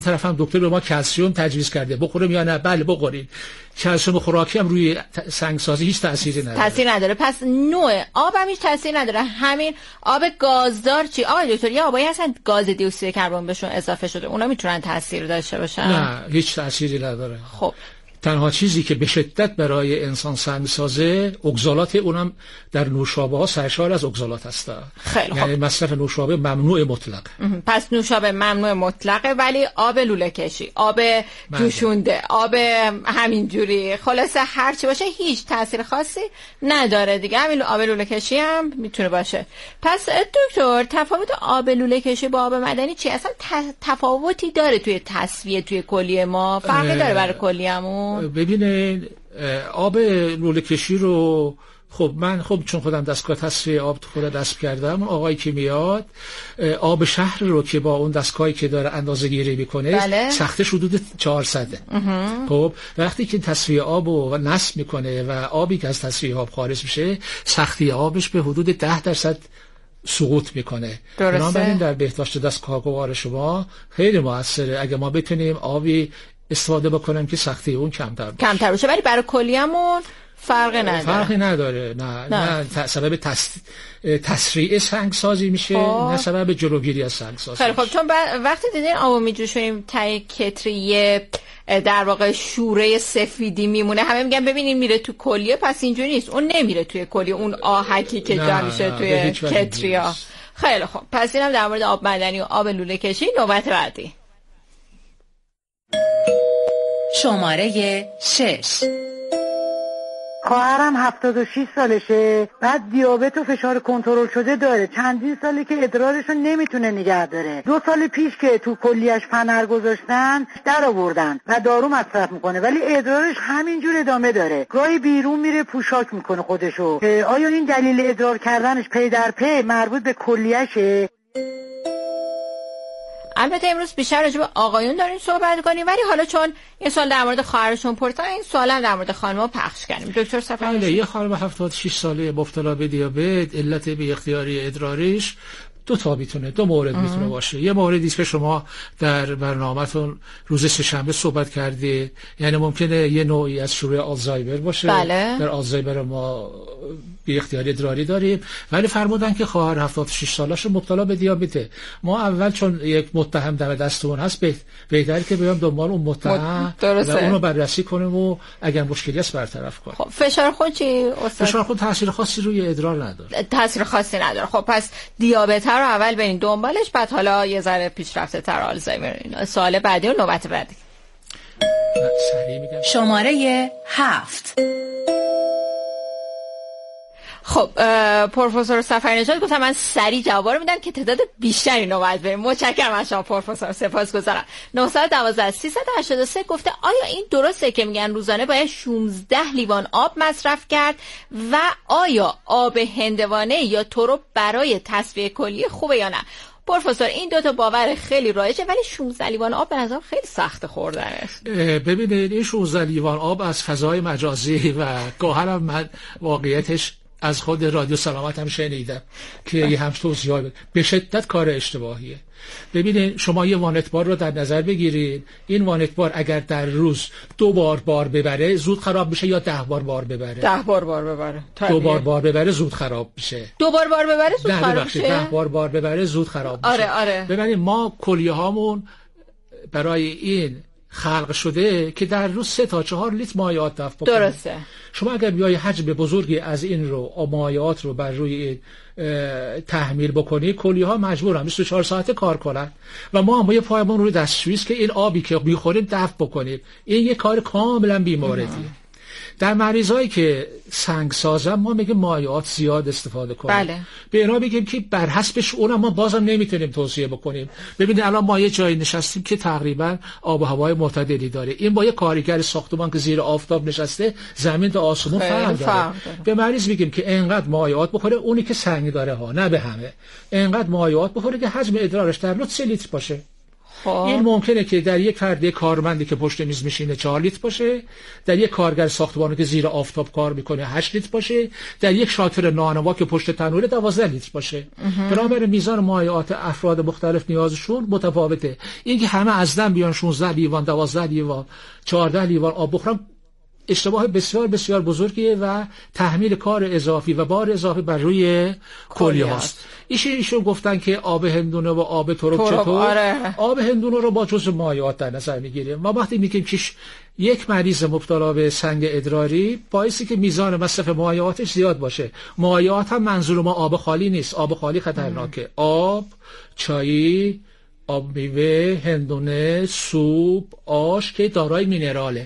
طرف هم دکتر به ما کلسیم تجویز کرده بخوریم یا نه؟ بله بخورید. کلسیم خوراکی هم روی سنگسازی هیچ تأثیری نداره. تأثیر نداره. پس نوع آب هم هیچ تأثیر نداره. همین آب گازدار چی؟ آقای دکتر یه آبایی هستن گاز دی اکسید کربن بهشون اضافه شده، اونا میتونن تأثیر داشته باشن؟ نه هیچ تأثیری نداره. خب تنها چیزی که به شدت برای انسان سنگ سازه اگزالات، اونم در نوشابه ها سرشار از اگزالات هست. یعنی مصرف نوشابه ممنوع مطلق. پس نوشابه ممنوع مطلقه، ولی آب لوله کشی، آب جوشونده، آب همینجوری خلاصه هر چی باشه هیچ تاثیر خاصی نداره دیگه. همین آب لوله کشی هم میتونه باشه. پس دکتر تفاوت آب لوله کشی با آب معدنی چی؟ اصلا تفاوتی داره توی تصفیه توی کلیه ما؟ فرقی داره برای کلیه‌مون؟ ببینید آب لوله کشی رو من چون خودم دستگاه تصفیه آب خودم دست کردم، آقایی که میاد آب شهر رو که با اون دستگاهی که داره اندازه گیری میکنه بله. سختش حدود 400. خب وقتی که تصفیه آب رو نصب میکنه و آبی که از تصفیه آب خارج میشه سختی آبش به حدود 10% سقوط میکنه. بنابراین در بهداشت دستگاه شما خیلی موثره اگه ما بتونیم آبی استفاده بکنم که سختی اون کمتر باشه. ولی برای کلیه‌مون فرقی نداره. نه سبب تسریع سنگ سازی میشه، نه سبب جلوگیری از سنگ سازی. خیلی خب، چون وقتی دیدین آبو میجوشونیم تای کتریه در واقع شوره سفیدی میمونه، همه میگن ببینین میره تو کلیه، پس اینجوری نیست، اون نمیره توی کلیه، اون آهکی که جا میشه توی کتریا. خیلی خب، پس اینم در مورد آب معدنی و آب لوله کشی. نوبت بعدی شماره 6. خواهرم 76 سالشه، بعد دیابت و فشار کنترل شده داره، چندین ساله که ادرارشو نمیتونه نگه داره. 2 سال پیش که تو کلیه‌اش فنر گذاشتن در آوردن و دارو مصرف میکنه، ولی ادرارش همینجور ادامه داره. گاهی بیرون میره پوشاک میکنه خودشو. آیا این دلیل ادرار کردنش پی در پی مربوط به کلیه‌شه؟ البته امروز بیشتر راجع به آقایون داریم صحبت کنیم، ولی حالا چون این سوال در مورد خواهرشون پرسیدن، این سوال هم در مورد خانم‌ها پخش کردیم. دکتر صفحه یه خانم 76 ساله مبتلا به دیابت، علت بی اختیاری ادراریش دو مورد میتونه باشه. یه موردی که شما در برنامه‌تون روز سه‌شنبه صحبت کردید، یعنی ممکنه یه نوعی از شروع آلزایمر باشه. بله. در آلزایمر ما بی اختیاری ادراری داریم، ولی فرمودن که خواهر 76 سالش مبتلا به دیابته. ما اول چون یک متهم دم دستمون هست بهتره که بیام دنبال اون متهم و اونو بررسی کنیم و اگر مشکلی است برطرف کنیم. خب فشار خون چی استاد؟ فشار خون تاثیر خاصی روی ادرار نداره. تاثیر خاصی نداره. خب پس دیابت رو اول برین دنبالش، بعد حالا یه ذره پیشرفته تر آلزایمر. اینا سوال بعدی و نوبت بعدی. شماره 7. خب پروفسور صفرنژاد گفتم من سریع جواب میدم که تعداد بیشتری نوبت بریم. متشکرم از شما پروفسور، سپاسگزارم. 912 383 گفته آیا این درسته که میگن روزانه باید 16 لیوان آب مصرف کرد و آیا آب هندوانه یا ترو برای تصفیه کلیه خوبه یا نه؟ پروفسور این دو تا باور خیلی رایجه، ولی 16 لیوان آب به نظر خیلی سخت خوردنش. ببینید این 16 لیوان آب از فضای مجازی و گاهرم من واقعیتش از خود رادیو سلامت هم شنیدم که یه هم توضیحات به شدت کار اشتباهیه. ببینید شما یه وانتبار رو در نظر بگیرید، این وانتبار اگر در روز 2 بار ببره زود خراب میشه یا 10 بار ببره؟ 10 بار ببره. 2 بار ببره زود خراب میشه. 2 بار ببره زود خراب میشه. 10 بار ببره زود خراب میشه. آره. ببینید ما کلیه هامون برای این خلق شده که در روز 3 تا 4 لیتر مایعات دفع بکنه. درسته. شما اگر بیای حجم بزرگی از این رو مایعات رو بر روی این تحمیل بکنی، کلیه ها مجبورن 24 ساعته کار کنن و ما هم یه پایمون روی دستشویی که این آبی که میخوریم دفع بکنیم. این یه کار کاملا بی‌موردیه. در مریضایی که سنگ سازن ما میگیم مایعات زیاد استفاده کنیم. بله. به اینا بگیم که بر حسبش اونم ما بازم نمیتونیم توصیه بکنیم. ببینید الان ما یه جایی نشستیم که تقریبا آب و هوای معتدلی داره. این با یه کارگر ساختمان که زیر آفتاب نشسته زمین تا آسمون فرق داره. به مریض میگیم که انقدر مایعات بخوره، اونی که سنگ داره ها، نه به همه. انقدر مایعات بخوره که حجم ادرارش در روز 3 لیتر باشه. این ممکنه که در یک فرد کارمندی که پشت میز میشینه 4 لیتر باشه، در یک کارگر ساختمانی که زیر آفتاب کار میکنه 8 لیتر باشه، در یک شاطر نانوا که پشت تنوره 12 لیتر باشه. بنابراین میزان مایعات افراد مختلف نیازشون متفاوته. اینکه همه از دم بیان 16 لیوان 12 لیوان 14 لیوان آب بخورن اشتباه بسیار بسیار بزرگیه و تحمیل کار اضافی و بار اضافی بر روی کلیه هاست. ایشون گفتن که آب هندونه و آب ترک چطور؟ آره. آب هندونه رو با جزء مایعات در نظر میگیریم. ما وقتی میگیم که یک مریض مبتلا به سنگ ادراری باعثی که میزان مصرف مایعاتش زیاد باشه. مایعات هم منظور ما آب خالی نیست. آب خالی خطرناکه. آب، چایی، آب میوه، هندونه، سوپ، آش که دارای مینراله،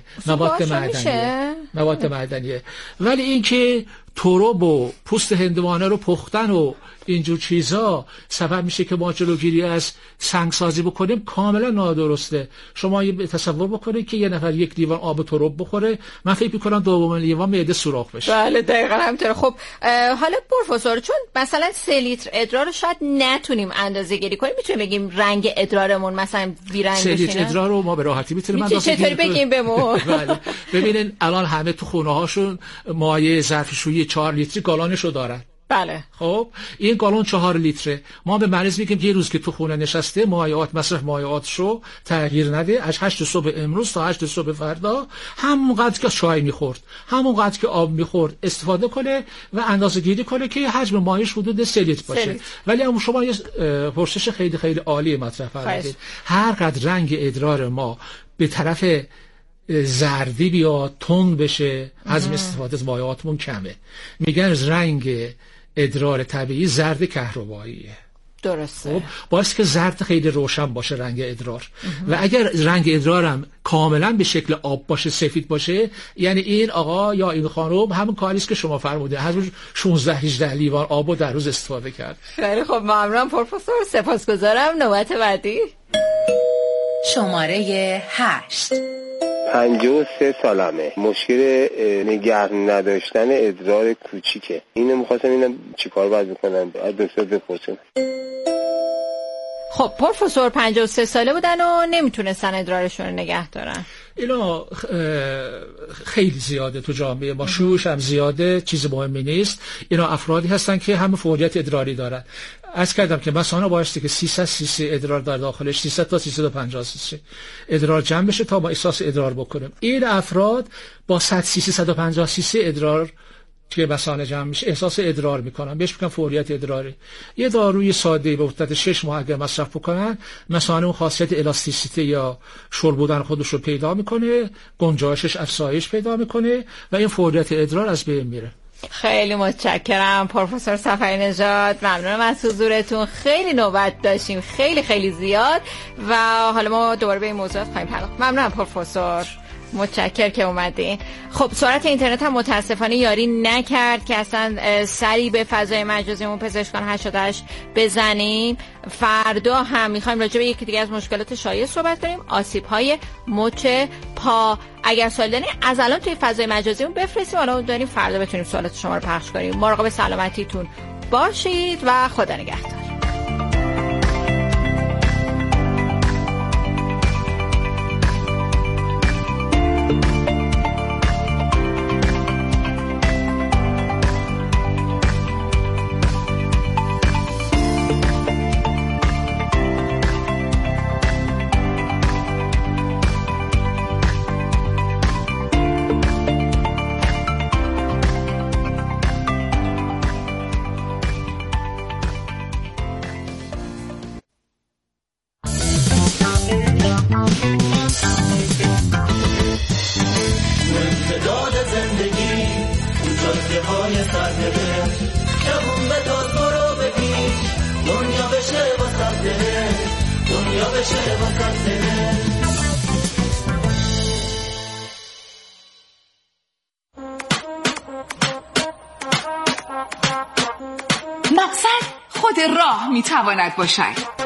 مواد معدنیه. ولی اینکه ترب و پوست هندوانه رو پختن و اینجور چیزا سبب میشه که ما جلوگیری از سنگسازی بکنیم کاملا نادرسته. شما تصور بکنید که یه نفر 1 لیوان آب ترب بخوره، من فکر می‌کنم 2 لیوان معده سوراخ بشه. بله دقیقاً همینطوره. خب حالا پروفسور، چون مثلا 3 لیتر ادرار رو شاید نتونیم اندازه‌گیری کنیم، میتونیم بگیم رنگ ادرارمون مثلا بیرنگ بشه؟ 3 لیتر ادرار رو ما به راحتی میتونیم اندازه‌گیری کنیم. چطوری بگیم بهمون؟ بله ببینین الان همه تو خونه‌هاشون مایع ظرفشویی 4 لیتری گالونشو دارن. بله. خب این گالون 4 لیتره. ما به مریض میگیم که یه روز که تو خونه نشسته مصرف مایعاتشو تغییر نده، از 8 صبح امروز تا 8 صبح فردا همونقدر که چای میخورد، همونقدر که آب میخورد استفاده کنه و اندازه گیری کنه که حجم مایعش حدود 3 لیتر باشه. ولی اما شما یه پرسش خیلی خیلی عالی مطرح کردید. هر قدر رنگ ادرار ما به طرف زردی بیاد، تند بشه، حجم استفاده از مایعاتمون کمه. میگن رنگ ادرار طبیعی زرد کهرباییه. درسته. خب باعث که زرد خیلی روشن باشه رنگ ادرار. و اگر رنگ ادرارم کاملا به شکل آب باشه، سفید باشه، یعنی این آقا یا این خانم همون کاریست که شما فرمودید، هر روز 16-18 لیوان آبو در روز استفاده کرد. خیلی خب ممنونم پروفسور، سپاسگزارم. نوبت بعدی شماره 8. 53 سالمه. مشکل نگه نداشتن ادرار کوچیکه. اینو می‌خواستم اینم چیکار باید بکنم؟ از دکتر بپرسم. خب پروفسور 53 ساله بودن و نمیتونستن ادرارشون رو نگه دارن. اینا خیلی زیاده تو جامعه ما، شوش هم زیاده، چیز مهمی نیست. اینا افرادی هستن که همه فوریت ادراری دارن. عرض کردم که مثلا بایستی که 300 cc ادرار در داخلش 300 تا 350 cc ادرار جمع بشه تا ما احساس ادرار بکنیم. این افراد با 100 cc 150 cc ادرار که مثانه جمع میشه احساس ادرار میکنن، بهش میگن فوریت ادراری. یه داروی ساده به مدت 6 ماه اگر مصرف بکنن، مثانه اون خاصیت الاستیسیته یا شل بودن خودش رو پیدا میکنه، گنجایشش افزایش پیدا میکنه و این فوریت ادرار از بین میره. خیلی متشکرم پروفسور صفری نژاد، ممنونم از حضورتون. خیلی نوبت داشتیم، خیلی خیلی زیاد، و حالا ما دوباره به این موضوعات خواهیم پرداخت. ممنونم پروفسور، متشکرم که اومدین. خب سرعت اینترنت هم متاسفانه یاری نکرد که اصلا سری به فضای مجازیمون پزشکان 88 بزنیم. فردا هم میخوایم راجع به یکی دیگه از مشکلات شایع صحبت کنیم، آسیب‌های مچ پا. اگر سوال دارین از الان توی فضای مجازیمون بفرستیم، حالا داریم فردا بتونیم سوالات شما رو پخش کنیم. مراقب سلامتیتون باشید و خدا نگهدار. مقصد خود راه میتواند باشد.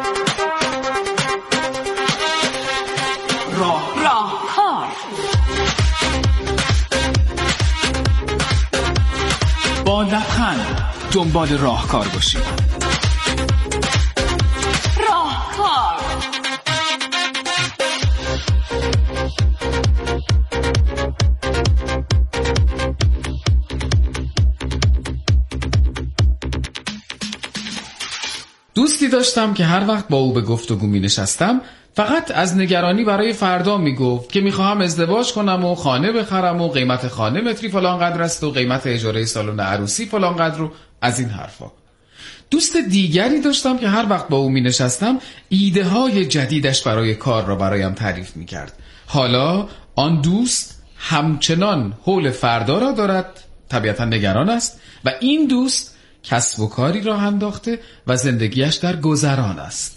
راهکار. با لبخند دنبال راهکار باشید. راهکار. داشتم که هر وقت با او به گفتگو می نشستم فقط از نگرانی برای فردا می گفت که می خواهم ازدواج کنم و خانه بخرم و قیمت خانه متری فلان قدر است و قیمت اجاره سالن عروسی فلان قدر و از این حرفا. دوست دیگری داشتم که هر وقت با او می نشستم ایده های جدیدش برای کار را برایم تعریف می کرد. حالا آن دوست همچنان حول فردا را دارد، طبیعتا نگران است و این دوست کسب و کاری راه انداخته و زندگیش در گذران است.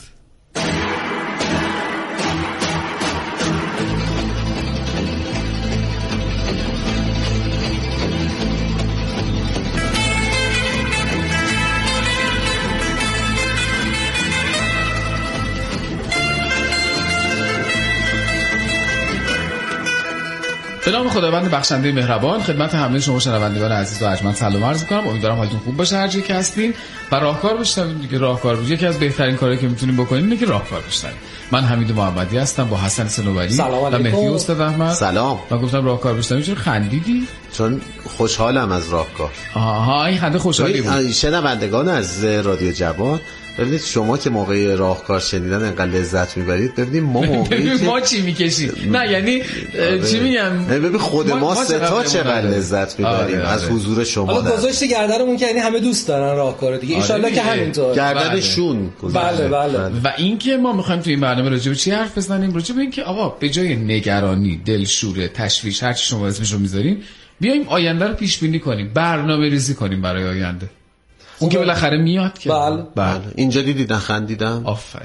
به نام خداوند بخشنده مهربان خدمت همه شما شنوندگان عزیز و ارجمند سلام عرض می‌کنم. امیدوارم حالتون خوب باشه هر جایی که هستین و راهکار بشنوید دیگه. راهکار یکی از بهترین کارهایی که میتونیم بکنیم اینه که راهکار بشنوید. من حمید محمدی هستم با حسن صنوبری و مهدی استاد احمد. سلام. من گفتم راهکار بشنوید. چرا خندیدی؟ چون خوشحالم از راهکار. آها این خنده خوشحالی بود. شنوندگان از رادیو جوان، ببینید شما که موقع راهکار شنیدن انقدر لذت میبرید، ببینید ما موقعی که ما چی میکشیم، نه یعنی چی میگم، ببین خود ما سه تا چقدر لذت میبریم از حضور شما. حالا گذاشت گردنمون که یعنی همه دوست دارن راهکار دیگه، ان شاءالله که همینطور گردنشون. بله. و اینکه ما میخوایم تو این برنامه راجع به چی حرف بزنیم؟ راجع به اینکه آقا به جای نگرانی، دلشوره، تشویش، هر چی شما اسمشو میذارین، بیایم آینده رو پیش بینی کنیم، برنامه‌ریزی کنیم برای آینده. اون که بالاخره میاد که بله. اینجا دیدن خندیدم. آفرین.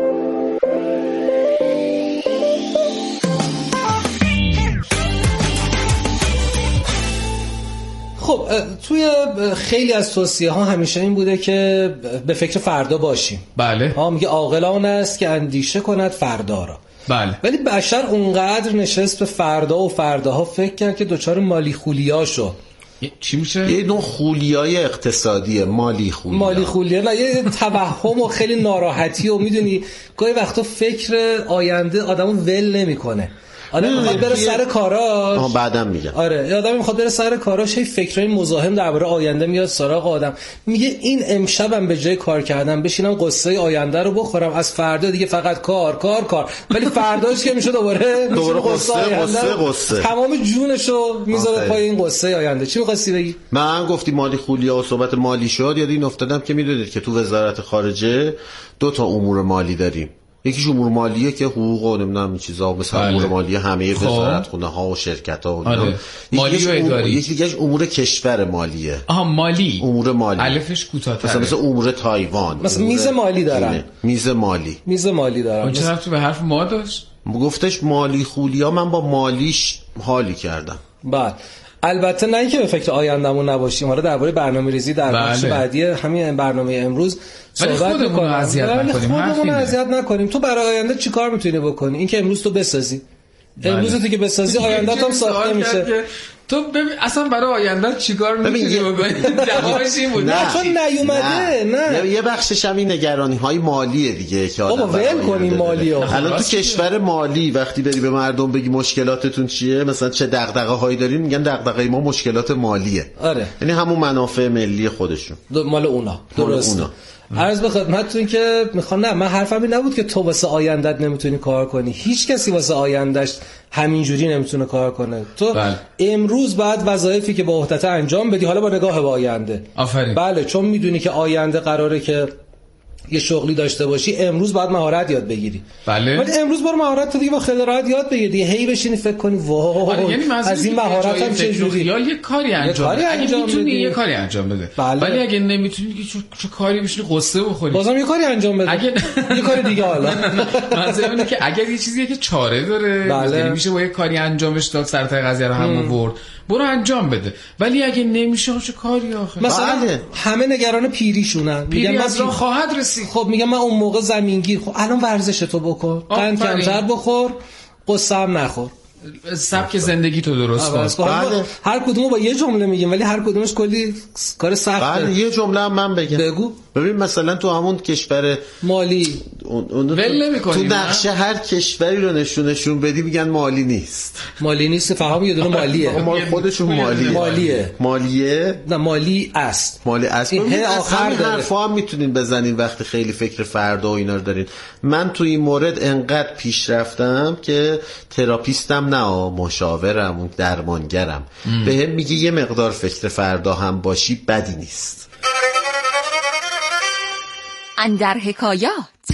خب توی خیلی از توصیه ها همیشه این بوده که به فکر فردا باشیم. بله. میگه عاقلان است که اندیشه کند فردا را. بله. ولی بشر اونقدر نشست به فردا و فرداها فکر کرد که دوچار مالی خولیا شد. چی میشه؟ یه نوع خولیای اقتصادیه، مالی خولیا، نه یه توهم و خیلی ناراحتی و میدونی گاهی وقتا فکر آینده آدمو ول نمیکنه. آدم میخواد بره سر کاراش. بعدم میگم. آره، آدم میخواد بره سر کاراش، هی فکرای مزاحم درباره آینده میاد سراغ آدم. میگه این امشبم به جای کار کردم بشینم قصه آینده رو بخورم، از فردا دیگه فقط کار. ولی فرداش که میشه دوباره قصه. تمام جونشو میذاره پای این قصه آینده. چی می‌خواستی بگی؟ من گفتی مالی خولیا و صحبت مالی شد، یاد این افتادم که میدونید که تو وزارت خارجه 2 تا امور مالی داریم. یکیش امور مالیه که حقوق و نمیدونم این چیزا، مثلا امور مالی همه وزارتخونه ها و شرکت ها و اینا. مالی و اداری. یکی دیگهش امور کشور مالیه. مالی. امور مالی. الفش کوتاه‌تره. مثلا امور تایوان. مثلا میز مالی دارن. میز مالی دارن. اون چه ربطی به حرف ما داشت؟ گفتش مالی خولیا، من با مالیش حالی کردم. بله. البته نه اینکه به فکر آیندهمون نباشیم. حالا درباره برنامه‌ریزی در بخش بعدی همین برنامه امروز صحبت می‌کنیم. خودمون اذیت نکنیم. تو برای آینده چیکار می‌تونی بکنی؟ اینکه امروز تو بسازی. امروز تو که بسازی آینده‌ت هم ساخته میشه. تو ببین اصلا برای آینده چیکار می‌تونی بکنی؟ جوابش این بود. نه چون نیومده. نه یه بخشش هم این نگرانی‌های مالیه دیگه که بابا ول کنیم مالیو. الان تو کشور مالی وقتی بری به مردم بگی مشکلاتتون چیه، مثلا چه دغدغه‌هایی دارین، میگن دغدغه ما مشکلات مالیه. آره. یعنی همون منافع ملی خودشون. مال اونا. درست. عرض به خدمتتون که میخوام، نه من حرفم این نبود که تو واسه آیندت نمیتونی کار کنی. هیچ کسی واسه آیندهش همینجوری نمیتونه کار کنه. تو امروز بعد وظایفی که با عهدت انجام بدی، حالا با نگاه به آینده. آفرین. بله، چون میدونی که آینده قراره که یه شغلی داشته باشی، امروز باید مهارت یاد بگیری. بله. ولی امروز برو مهارت دیگه با خیلی راحت یاد بگیری دیگه. هی بشینی فکر کنی وای یعنی از این مهارتم چه جوری، یا یه کاری انجام بده. اگه میتونی یه کاری انجام بده. ولی اگه نمیتونی که چه کاری بشینی قصه بخوری، بازم یه کاری انجام بده. اگه یه کار دیگه، حالا منظورم اینه که اگر یه چیزیه که چاره داره، یعنی میشه با یه کاری انجامش داد، سرتای قضیه رو هم آورد، برو انجام بده. ولی اگه نمیشه چه کاری آخه؟ مثلا همه نگران پیریشونن، میگن از راه خواهد رسید. خب میگم من اون موقع زمینگیر، خب الان ورزش تو بکن، قند کمتر بخور، قصه هم نخور، سبک زندگی تو درست کن. هر کدومو با یه جمله میگیم ولی هر کدومش کلی کار سخته. بله، یه جمله هم من بگم. بگو. ببین مثلا تو همون کشور مالی تو نقشه هر کشوری رو نشون بدی میگن مالی نیست. مالی نیست، فهم یه دونه مالیه. مال خودشون مالیه. نه مالی است. این آخر حرفا هم میتونین بزنین وقتی خیلی فکر فردا و اینا رو دارین. من تو این مورد انقدر پیش رفتم که تراپیستم نه مشاورم، درمانگرم، بهم میگه یه مقدار فکر فردا هم باشی بدی نیست. اندر حکایات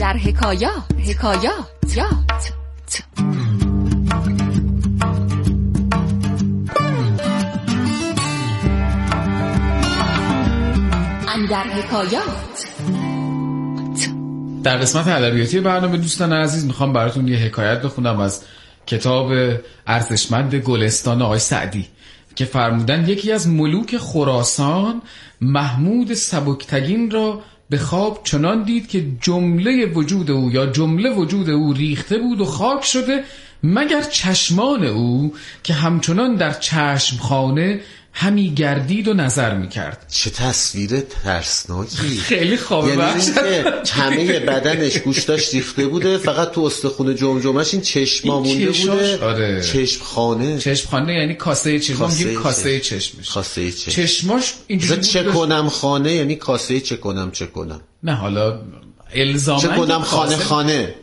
در قسمت ادبیاتی برنامه دوستان عزیز میخوام براتون یه حکایت بخونم از کتاب ارزشمند گلستان آقای سعدی که فرمودن یکی از ملوک خراسان محمود سبکتگین را به خواب چنان دید که جمله وجود او ریخته بود و خاک شده مگر چشمان او که همچنان در چشمخانه همی گردید و نظر میکرد. چه تصویر ترسناکی. خیلی خوابه بخش. یعنی همه بدنش گوشتاش ریخته بوده، فقط تو استخون جمجمش این چشما مونده بوده. آره. چشمخانه یعنی کاسه چشم. کاسه چشمش. چشماش اینجوری چه کنم خانه یعنی کاسه چه کنم. نه حالا الزاما چه کنم خانه.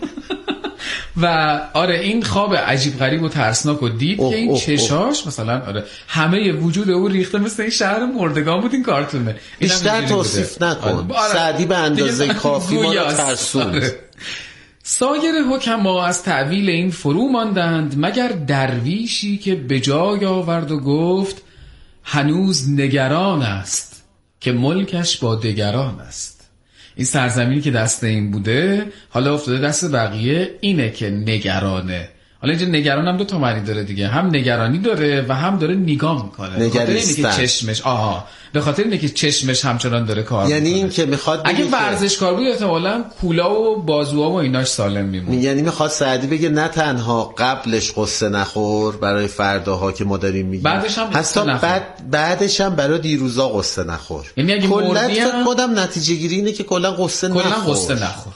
و آره این خواب عجیب غریب و ترسناک و دید که این چشاش مثلا همه وجود او ریخته مثل این شهر مردگان بود. این کارتونه بیشتر توصیف نکن. سعدی به اندازه کافی ما رو ترسوند. سایر حکما از تعویل این فرو ماندند مگر درویشی که به جای آورد و گفت هنوز نگران است که ملکش با دگران است. این سرزمینی که دست این بوده حالا افتاده دست بقیه، اینه که نگرانه. حالا اینجا نگران هم 2 تا معنی داره دیگه، هم نگرانی داره و هم داره نگاه میکنه. به خاطر اینه که چشمش همچنان داره کار میکنه. یعنی این که میخواد اگه ورزشکار بود احتمالاً کولا و بازوها و ایناش سالم میمون. یعنی میخواد سعدی بگه نه تنها قبلش قصه نخور برای فرداها که ما داریم میگیم، بعدش هم برای دیروزا قصه نخور. یعنی اگه مردی هم خودم نتیجه گیری اینه که کلا قصه نخور.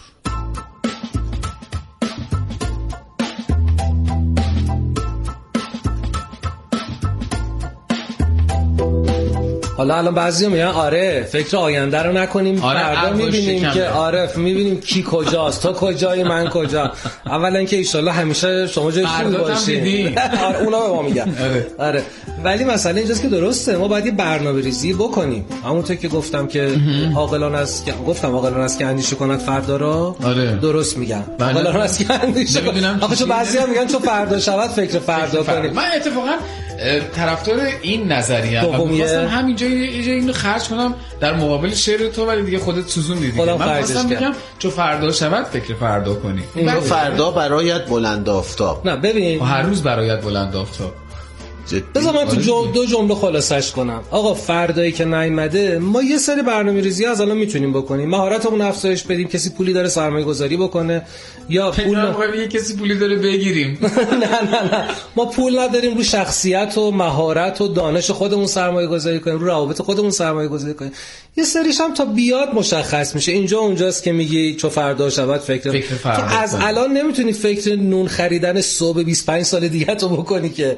حالا الان بعضیا میگن آره فکر آینده رو نکنیم، فردا میبینیم که میبینیم کی کجاست، تو کجایی من کجا. اولا که ان همیشه شما جای خوبی باشین. اونا به ما میگن. آره ولی مسئله اینجاست که درسته ما باید یه برنامه‌ریزی بکنیم. همونطور که گفتم که عاقلان است که اندیشه کند فردا را. درست میگم. عاقلان است که اندیشه کند. آخه بعضیا میگن چون فردا شود فکر فردا کنیم. من اتفاقا طرفدار این نظریه ام. می‌خواستم همینجا اینو خرج کنم در مقابل شعر تو، ولی دیگه خودت سوزوندی دیگه. من خواستم بگم چون فردا شود فکر فردا کنی. فردا برایت بلند آفتاب. نه ببین هر روز برایت بلند آفتاب. بذار من تو 2 جمله خلاصش کنم. آقا فردایی که نیامده ما یه سری برنامه‌ریزی از الان میتونیم بکنیم، مهارتمون افزایش بدیم. کسی پولی داره سرمایه‌گذاری بکنه یا پول کسی پولی داره بگیریم. نه ما پول نداریم، رو شخصیت و مهارت و دانش خودمون سرمایه‌گذاری کنیم، رو روابط خودمون سرمایه‌گذاری کنیم. یه سریش هم تا بیاد مشخص میشه. اینجا اونجاست که میگی چو فردا شود فکر فردا که از الان نمیتونی فکر نون خریدن صبح 25 سال دیگه تو بکنی که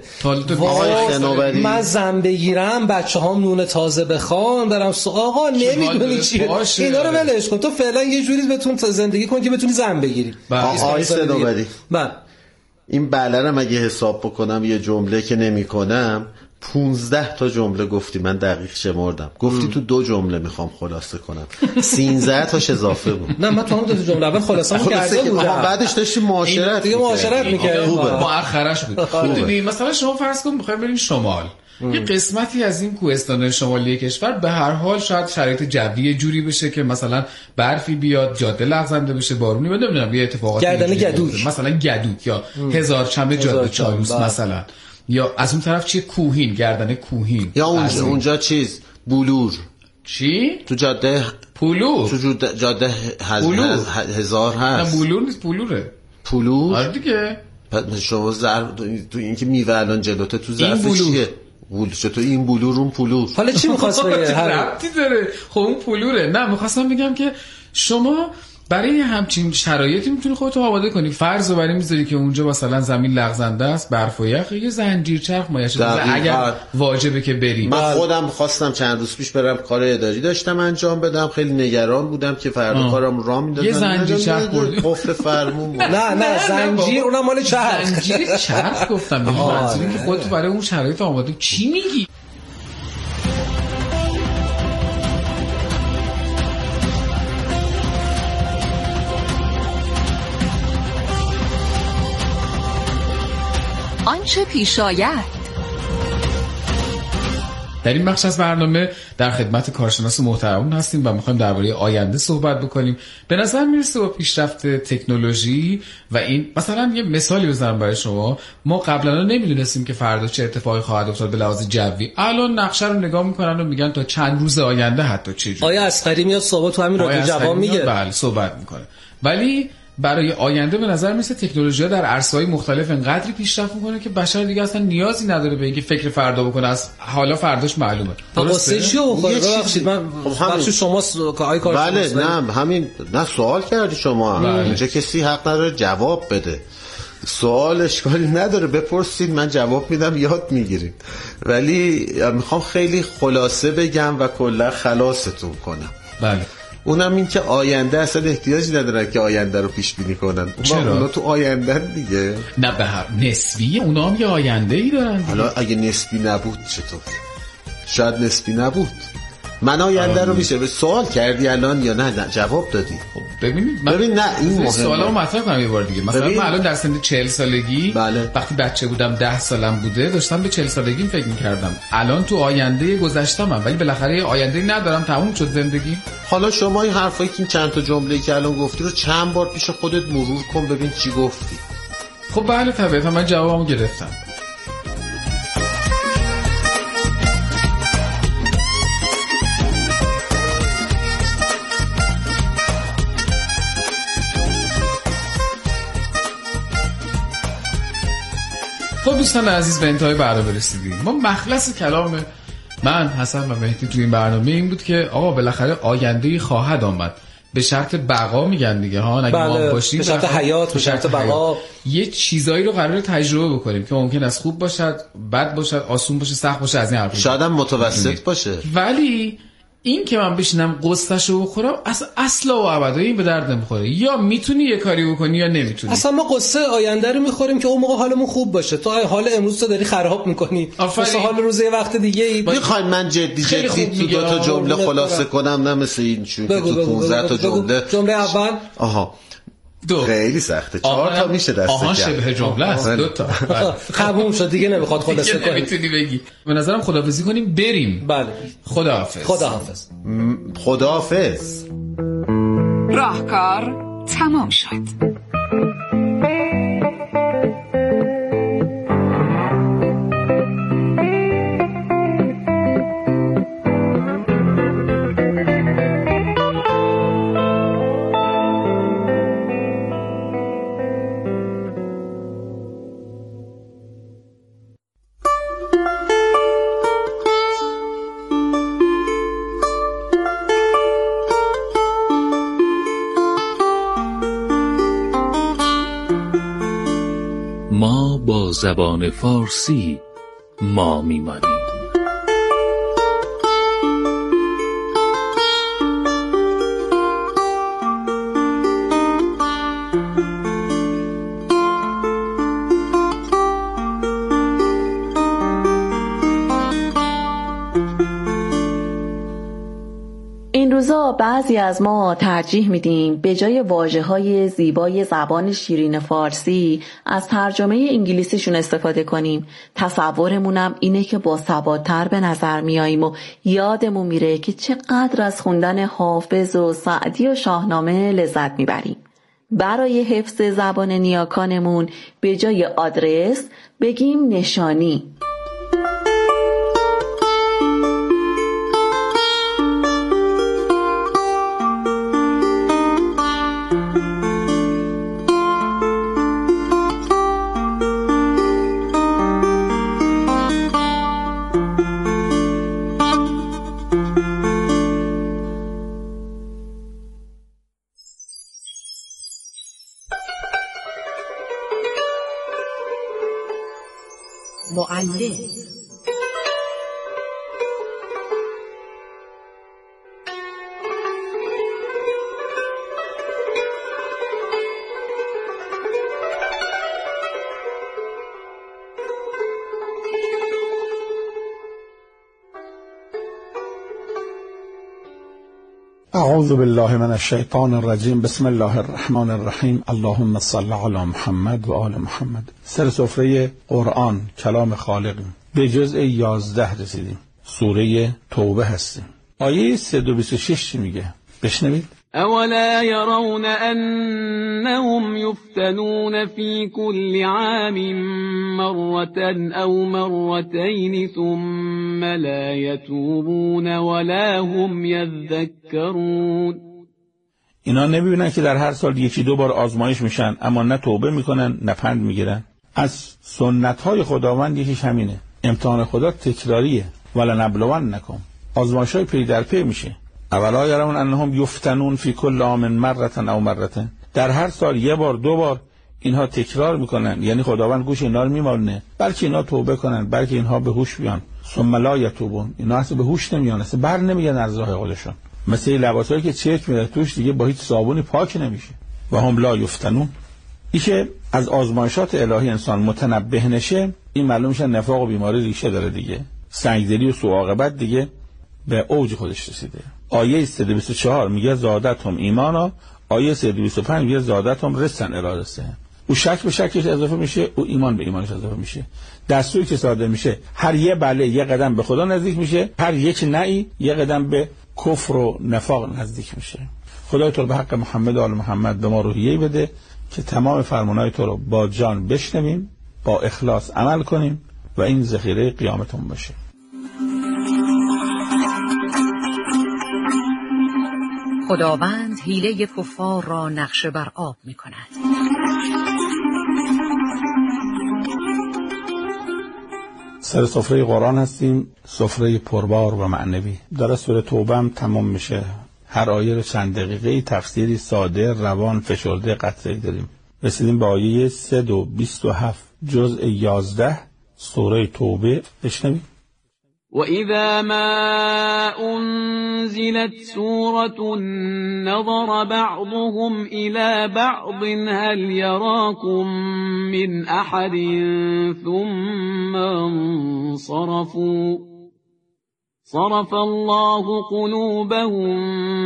من زن بگیرم بچه‌هام نون تازه بخوام برم آقا نمیدونی چیه. اینا رو ولش کن، تو فعلا یه جوری بتون زندگی کن که بتونی زن بگیری. آقای سنوبری این بله رو مگه حساب بکنم یه جمله که نمی کنم 15 تا جمله گفتی، من دقیق شمردم. گفتی تو 2 جمله میخوام خلاصه کنم، 13 تاش اضافه بود. نه من تو اون 2 جمله اول خلاصه‌مو کرده بودم، بعدش داشتی معاشرت می‌کردی. مؤخرش بود. میدونی مثلا شما فرض کن می‌خوایم بریم شمال، یه قسمتی از این کوهستان شمالی کشور به هر حال شاید شرایط جوی جوری بشه که مثلا برفی بیاد، جاده لغزنده بشه، بارونی بده، نمیدونم یه اتفاقاتی مثلا گدوک یا هزار چمه جاده چالوس مثلا، یا از اون طرف چیه کوهین، گردنه کوهین، یا اونجا چیز بلور. چی؟ تو جاده پولور، تو جاده هزار هست. نه بلور نیست، پولوره. پولور؟ آره دیگه. شما تو این که میوه الان جلوته تو ظرف چیه؟ چطور این بلور اون پلور؟ حالا چی می‌خواست بگه؟ ربطی داره. خب اون پلوره. نه می‌خواستم بگم که شما برای همچین شرایطی میتونی خودتو آماده کنی. فرض رو برای میذاری که اونجا مثلا زمین لغزنده است، برف و یخ، یه زنجیر چرخ مایش اگر واجبه که بریم. من خودم خواستم چند روز پیش برم کار اداری داشتم انجام بدم، خیلی نگران بودم که فردا کارم راه میندازن. یه زنجیر چرخ بردی قفل فرمون. نه زنجیر اونم مال چرخ. زنجیر چرخ گفتم. منظورم که خودتو برای اون شرایط آماده. چی میگی؟ آنچه پیش آید. در این بخش از برنامه در خدمت کارشناس محترمون هستیم و میخوایم درباره آینده صحبت بکنیم. به نظر میرسه با پیشرفت تکنولوژی و این مثلا یه مثالی بزنم برای شما، ما قبلا نمیدونستیم که فردا چه اتفاقی خواهد افتاد به لحاظ جوی. الان نقشه رو نگاه میکنن و میگن تا چند روز آینده حتی چه جوری. آیا اصغری میاد صحبت تو همین رادیو جواب میگه؟ بله صحبت میکنه. ولی برای آینده به نظر میسه تکنولوژی در عرصه‌های مختلف انقدری پیشرفت میکنه که بشر دیگه اصلا نیازی نداره به اینکه فکر فردا بکنه، از حالا فرداش معلومه. درسته چیو ببخشید من بخش شما آی کار. بله نه همین نه سوال کردی شما. اینجا کسی حق نداره جواب بده. سوال اشکالی نداره بپرسید، من جواب میدم، یاد میگیرید. ولی میخوام خیلی خلاصه بگم و کلا خلاصتون کنم. بله. اونم این که آینده اصلا احتیاجی ندارن که آینده رو پیش بینی کنن. اونا تو آینده دیگه. نه به هر نسبی اونا هم یه آینده ای دارن. حالا اگه نسبی نبود چطور؟ شاید نسبی نبود. من آینده رو میشه به سوال کردی الان یا نه جواب دادی؟ خب ببین نه این مهمه. سوالمو مطرح کنم یه بار دیگه. مثلا من الان در سن 40 سالگی بله. وقتی بچه بودم 10 سالم بوده داشتم به 40 سالگیم فکر می‌کردم. الان تو آینده گذشتمم ولی بالاخره آینده ندارم، تموم شد زندگی. حالا شما این حرفایی که چند تا جمله‌ای که الان گفتی رو چند بار پیش خودت مرور کن ببین چی گفتی. خب بله طبعا من جوابمو گرفتم. خب دوستان عزیز به انتهای برنامه رسیدیم. ما مخلص کلام من حسن و مهدی تو این برنامه این بود که آقا بالاخره آینده‌ای خواهد آمد، به شرط بقا میگن دیگه ها، اگه ما باشیم به شرط حیات، به شرط بقا یه چیزایی رو قراره تجربه بکنیم که ممکن است خوب باشد، بد باشد، آسون باشه، سخت باشه، از این حرفا شاید هم متوسط باشه. ولی این که من بشینم قصه‌شو بخورم اصلا و ابدا این به درد نمیخوره. یا میتونی یه کاری بکنی یا نمیتونی. اصلا ما قصه آینده رو میخوریم که اون موقع حالمون خوب باشه. تو حال امروز تو داری خراب میکنی. واسه حال روز یه وقت دیگه ای میخوای من جدی تو دو تا جمله خلاصه کنم، نه مثل این چون که تو 15 تا جمله اول خیلی سخته. 4 تا میشه دست کم. شبه جمله است. 2 تا. تموم شد دیگه نمیخواد خلاصه کنی. نمیتونی بگی. به نظرم خداحافظی کنیم بریم. بله. خداحافظ. راهکار تمام شد. ما با زبان فارسی ما میمانیم. این روزا بعضی از ما ترجیح میدیم به جای واژه‌های زیبای زبان شیرین فارسی از ترجمه انگلیسیشون استفاده کنیم. تصورمونم اینه که با ثبات‌تر به نظر میاییم و یادمون میره که چقدر از خوندن حافظ و سعدی و شاهنامه لذت میبریم. برای حفظ زبان نیاکانمون به جای آدرس بگیم نشانی. معلم. اعوذ بالله من الشیطان الرجیم. بسم الله الرحمن الرحیم. اللهم صل علی محمد و آل محمد. سر سفره قرآن کلام خالق به جزء 11 رسیدیم. سوره توبه هستیم. آیه 326 چی میگه؟ بشنوید. اولا يرون انهم يفتنون في كل عام مرة او مرتين ثم لا يتوبون ولا هم يذكرون. اینا نمیبینن که در هر سال یکی دو بار آزمایش میشن اما نه توبه میکنن نه پند میگیرن. از سنت‌های خداوند یکیش همینه. امتحان خدا تکراریه. ولنبلونکم. آزمایش‌های پی در پی میشه. اولا یرون انهم یفتنون فی کل عام مرة او مرتين. در هر سال یه بار دو بار اینها تکرار میکنن، یعنی خداوند گوش اینا رو میمالونه، بلکه اینا توبه کنن، بلکه اینها به هوش بیان. ثم لا یتوبون. اینا اصلا به هوش نمیان، اصلا بر نمیگن از راه خودشون. مثل لباسایی که چرک میره توش دیگه با هیچ صابونی پاک نمیشه. و هم لا یفتنون. اینکه از آزمایشات الهی انسان متنبه نشه، این معلوم میشه نفاق و بیماری ریشه داره دیگه. سنگدلی و سوء عاقبت دیگه به اوج خودش رسیده. آیه 324 میگه زادتهم ایمانا، آیه 325 میگه زادتهم رسن الارسه. او شک به شکش اضافه میشه، او ایمان به ایمانش اضافه میشه. دستوری که صادر میشه هر یه بله یه قدم به خدا نزدیک میشه، هر یک نهی یه قدم به کفر و نفاق نزدیک میشه. خدای تو به حق محمد و آل محمد به ما روحیه‌ای بده که تمام فرمانهای تو رو با جان بشنویم، با اخلاص عمل کنیم و این ذخیره قیامتون باشه. خداوند حیله کفار را نقشه بر آب می کند. سر سفره قرآن هستیم، سفره پربار و معنوی. در سوره توبه هم تمام میشه. هر آیه رو چند دقیقه تفسیری ساده، روان، فشرده، قطعی داریم. رسیدیم به آیه 327 جزء 11 سوره توبه. بشنوید. وَإِذَا مَا أُنزِلَتْ سُورَةٌ نَظَرَ بَعْضُهُمْ إِلَى بَعْضٍ هَلْ يَرَاكُمْ مِنْ أَحَدٍ ثُمَّ انصَرَفُوا صَرَفَ اللَّهُ قُلُوبَهُم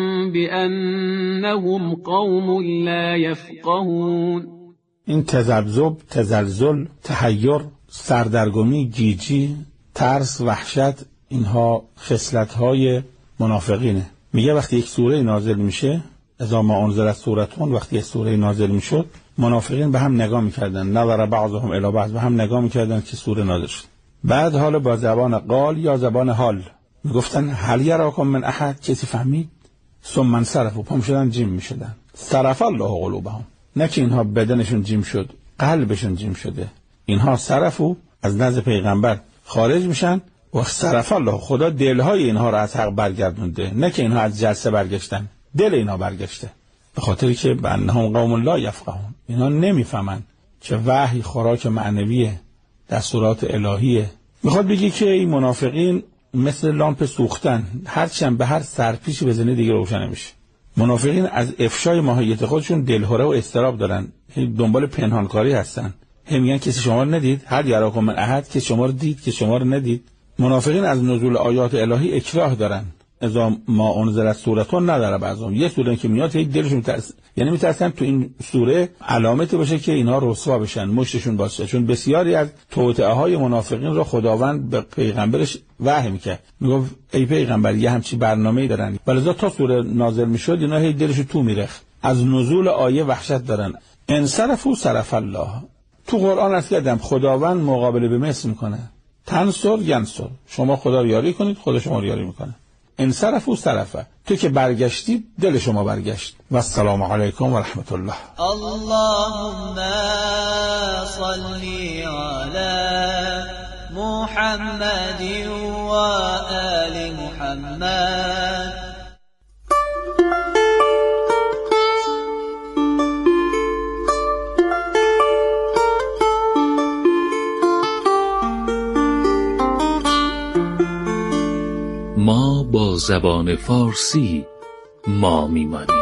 بِأَنَّهُمْ قَوْمٌ لَا يَفْقَهُونَ. این تذبذب، تزلزل، تحیر، سردرگمی، گیجی، ترس، وحشت، اینها خصلت‌های منافقینه. میگه وقتی یک سوره نازل میشه، اذا ما انزلت سورتون، وقتی یک سوره نازل میشد، منافقین به هم نگاه میکردن، نظر بعضهم الی بعض، به هم نگاه میکردن که سوره نازل شد. بعد حالا با زبان قال یا زبان حال میگفتن هل یراکم من احد، کسی فهمید؟ ثم انصرفوا، پا میشدن جیم میشدن. صرف الله قلوبهم. نه که اینها بدنشون جیم شد، قلبشون جیم شده. اینها صرفو از نزد پیغمبر خارج میشن و صرف الله، خدا دلهای اینها را از حق برگردونده. نه که اینها از جلسه برگشتن، دل اینها برگشته. به خاطری که بانهم قوم لا یفقهون، اینها نمیفهمن که وحی خوراک معنویه، دستورات الهیه. میخواد بگی که این منافقین مثل لامپ سوختن، هرچند به هر سرپیچی بزنه دیگه روشن نمیشه. منافقین از افشای ماهیت خودشون دلهره و اضطراب دارن، دنبال پنهانکاری هستن. میگن کسی شما رو ندید، هر یراکم من احد، که شما رو دید که شما رو ندید. منافقین از نزول آیات الهی اکراه دارن. اذا ما انزلت سورتون نداره بعضهم، یه سوره که میاد هی دلشون میترسه، یعنی میترسن تو این سوره علامتی باشه که اینها رسوا بشن، مشتشون باشه. چون بسیاری از توطئه های منافقین رو خداوند به پیغمبرش وحی میکرد، میگفت ای پیغمبر یه همچی برنامه‌ای دارن، ولذا تا سوره نازل میشد اینا هی دلشون تو میرخت، از نزول آیه وحشت دارن. انصرفوا صرف الله. تو قرآن از کردم خداوند مقابله به مثل میکنه. تنصر ینصر، شما خدا رو یاری کنید خدا شما رو یاری میکنه. انصرفوا صرفه، تو که برگشتید دل شما برگشت. و السلام علیکم و رحمت الله. اللهم صل علی محمد و آل محمد. با زبان فارسی ما میمانیم.